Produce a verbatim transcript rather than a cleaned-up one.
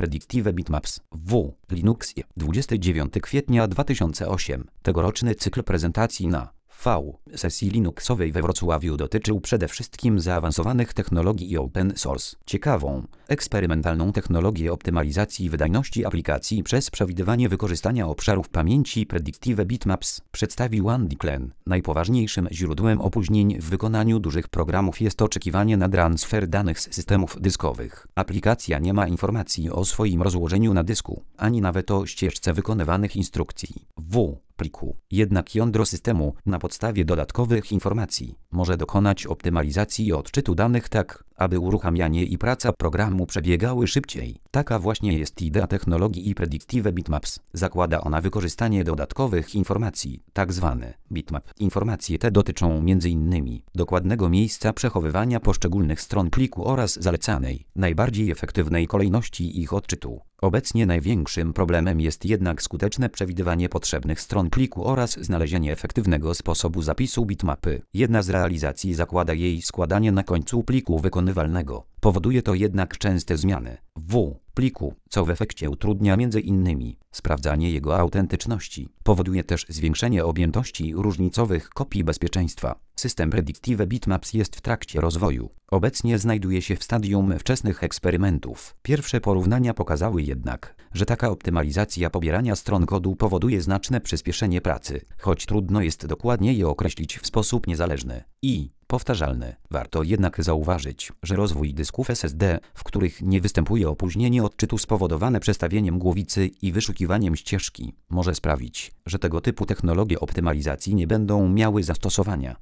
Predictive Bitmaps w Linuxie dwudziestego dziewiątego kwietnia dwa tysiące ósmego. Tegoroczny cykl prezentacji na V sesji Linuxowej we Wrocławiu dotyczył przede wszystkim zaawansowanych technologii i open source. Ciekawą, eksperymentalną technologię optymalizacji wydajności aplikacji przez przewidywanie wykorzystania obszarów pamięci Predictive Bitmaps przedstawił Andy Kleen. Najpoważniejszym źródłem opóźnień w wykonaniu dużych programów jest oczekiwanie na transfer danych z systemów dyskowych. Aplikacja nie ma informacji o swoim rozłożeniu na dysku, ani nawet o ścieżce wykonywanych instrukcji w pliku. Jednak jądro systemu, na podstawie dodatkowych informacji, może dokonać optymalizacji i odczytu danych tak, aby uruchamianie i praca programu przebiegały szybciej. Taka właśnie jest idea technologii i Predictive Bitmaps. Zakłada ona wykorzystanie dodatkowych informacji, tzw. bitmap. Informacje te dotyczą między innymi dokładnego miejsca przechowywania poszczególnych stron pliku oraz zalecanej, najbardziej efektywnej kolejności ich odczytu. Obecnie największym problemem jest jednak skuteczne przewidywanie potrzebnych stron pliku oraz znalezienie efektywnego sposobu zapisu bitmapy. Jedna z realizacji zakłada jej składanie na końcu pliku wykonywalnego. Powoduje to jednak częste zmiany w pliku, co w efekcie utrudnia między innymi sprawdzanie jego autentyczności. Powoduje też zwiększenie objętości różnicowych kopii bezpieczeństwa. System Predictive Bitmaps jest w trakcie rozwoju. Obecnie znajduje się w stadium wczesnych eksperymentów. Pierwsze porównania pokazały jednak, że taka optymalizacja pobierania stron kodu powoduje znaczne przyspieszenie pracy, choć trudno jest dokładnie je określić w sposób niezależny i powtarzalny. Warto jednak zauważyć, że rozwój dysków S S D, w których nie występuje opóźnienie odczytu spowodowane przestawieniem głowicy i wyszukiwaniem ścieżki, może sprawić, że tego typu technologie optymalizacji nie będą miały zastosowania.